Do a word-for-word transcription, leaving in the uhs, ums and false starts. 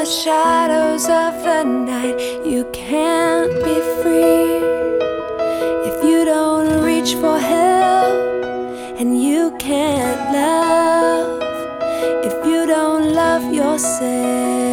the shadows of the night. You can't be free if you don't reach for help, and you can't love if you don't love yourself.